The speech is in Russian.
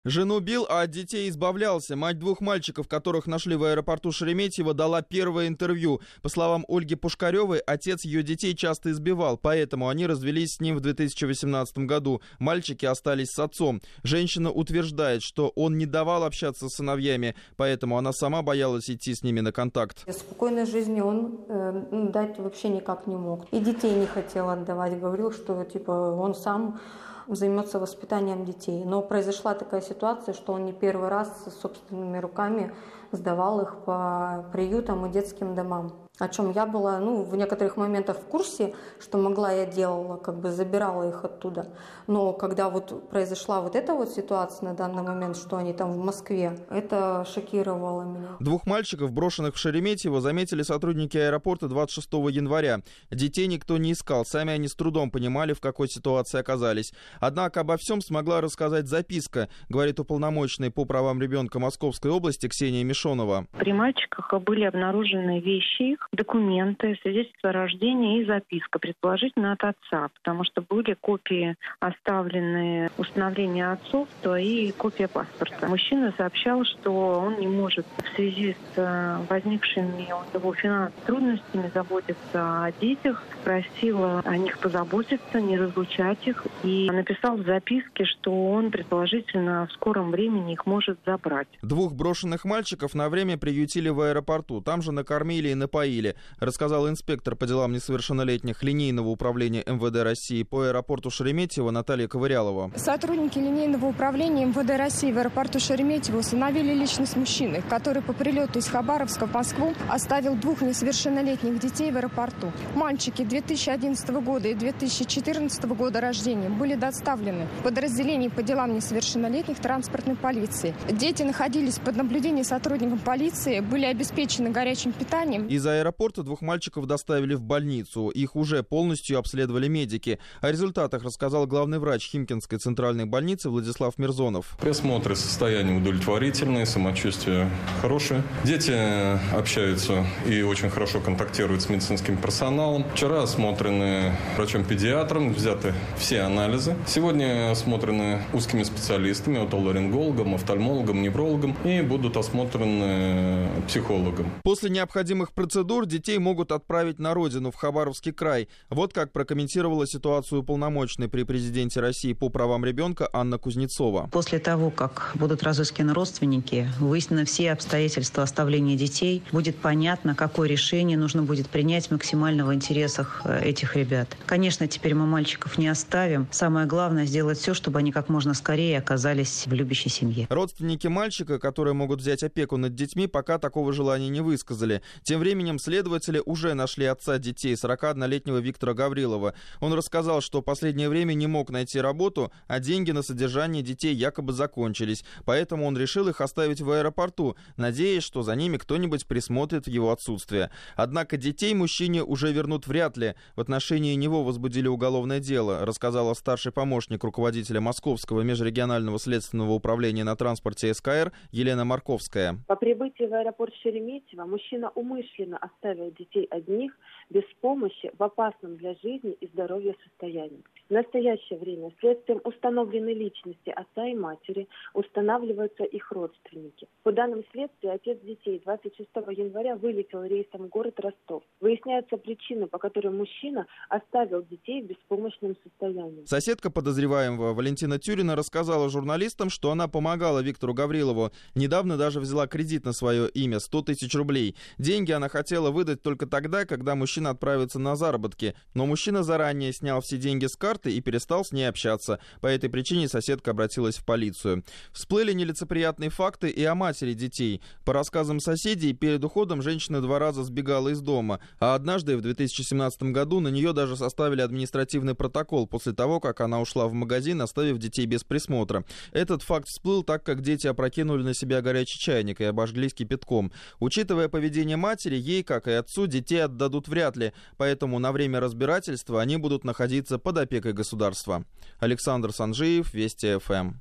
Жену бил, а от детей избавлялся. Мать двух мальчиков, которых нашли в аэропорту Шереметьево, дала первое интервью. По словам Ольги Пушкаревой, отец ее детей часто избивал, поэтому они развелись с ним в 2018 году. Мальчики остались с отцом. Женщина утверждает, что он не давал общаться с сыновьями, поэтому она сама боялась идти с ними на контакт. Спокойной жизни он дать вообще никак не мог. И детей не хотел отдавать. Говорил, что он сам займется воспитанием детей. Но произошла такая ситуация, что он не первый раз собственными руками сдавал их по приютам и детским домам. О чем я была, в некоторых моментах в курсе, что могла, я делала, забирала их оттуда. Но когда произошла эта ситуация на данный момент, что они там в Москве, это шокировало меня. Двух мальчиков, брошенных в Шереметьево, заметили сотрудники аэропорта 26 января. Детей никто не искал, сами они с трудом понимали, в какой ситуации оказались. Однако обо всем смогла рассказать записка, говорит уполномоченный по правам ребенка Московской области Ксения Мишонова. При мальчиках были обнаружены вещи их, документы, свидетельство о рождении и записка, предположительно от отца, потому что были копии оставлены установления отцовства и копия паспорта. Мужчина сообщал, что он не может в связи с возникшими у него финансовыми трудностями заботиться о детях, просил о них позаботиться, не разлучать их, и написал в записке, что он предположительно в скором времени их может забрать. Двух брошенных мальчиков на время приютили в аэропорту, там же накормили и напоили, рассказал инспектор по делам несовершеннолетних линейного управления МВД России по аэропорту Шереметьево Наталья Ковырялова. Сотрудники линейного управления МВД России в аэропорту Шереметьево установили личность мужчины, который по прилету из Хабаровска в Москву оставил двух несовершеннолетних детей в аэропорту. Мальчики 2011 года и 2014 года рождения были доставлены в подразделение по делам несовершеннолетних транспортной полиции. Дети находились под наблюдением сотрудников полиции, были обеспечены горячим питанием. Из аэропорта двух мальчиков доставили в больницу. Их уже полностью обследовали медики. О результатах рассказал главный врач Химкинской центральной больницы Владислав Мирзонов. При осмотре состояние удовлетворительное, самочувствие хорошее. Дети общаются и очень хорошо контактируют с медицинским персоналом. Вчера осмотрены врачом-педиатром, взяты все анализы. Сегодня осмотрены узкими специалистами, отоларингологом, офтальмологом, неврологом и будут осмотрены психологом. После необходимых процедур детей могут отправить на родину, в Хабаровский край. Вот как прокомментировала ситуацию уполномоченной при президенте России по правам ребенка Анна Кузнецова. После того, как будут разысканы родственники, выяснены все обстоятельства оставления детей, будет понятно, какое решение нужно будет принять максимально в интересах этих ребят. Конечно, теперь мы мальчиков не оставим. Самое главное сделать все, чтобы они как можно скорее оказались в любящей семье. Родственники мальчика, которые могут взять опеку над детьми, пока такого желания не высказали. Тем временем следователи уже нашли отца детей, 41-летнего Виктора Гаврилова. Он рассказал, что в последнее время не мог найти работу, а деньги на содержание детей якобы закончились. Поэтому он решил их оставить в аэропорту, надеясь, что за ними кто-нибудь присмотрит в его отсутствие. Однако детей мужчине уже вернут вряд ли. В отношении него возбудили уголовное дело, рассказала старший помощник руководителя Московского межрегионального следственного управления на транспорте СКР Елена Марковская. По прибытии в аэропорт Шереметьево мужчина умышленно оставил детей одних, без помощи, в опасном для жизни и здоровья состоянии. В настоящее время следствием установленной личности отца и матери устанавливаются их родственники. По данным следствия, отец детей 26 января вылетел рейсом в город Ростов. Выясняются причины, по которым мужчина оставил детей в беспомощном состоянии. Соседка подозреваемого Валентина Тюрина рассказала журналистам, что она помогала Виктору Гаврилову. Недавно даже взяла кредит на свое имя, 100 тысяч рублей. Деньги она хотела выдать только тогда, когда мужчина отправится на заработки. Но мужчина заранее снял все деньги с карты и перестал с ней общаться. По этой причине соседка обратилась в полицию. Всплыли нелицеприятные факты и о матери детей. По рассказам соседей, перед уходом женщина 2 раза сбегала из дома. А однажды, в 2017 году, на нее даже составили административный протокол после того, как она ушла в магазин, оставив детей без присмотра. Этот факт всплыл, так как дети опрокинули на себя горячий чайник и обожглись кипятком. Учитывая поведение матери, ей, как и отцу, детей отдадут вряд ли, поэтому на время разбирательства они будут находиться под опекой государства. Александр Санжиев, Вести ФМ.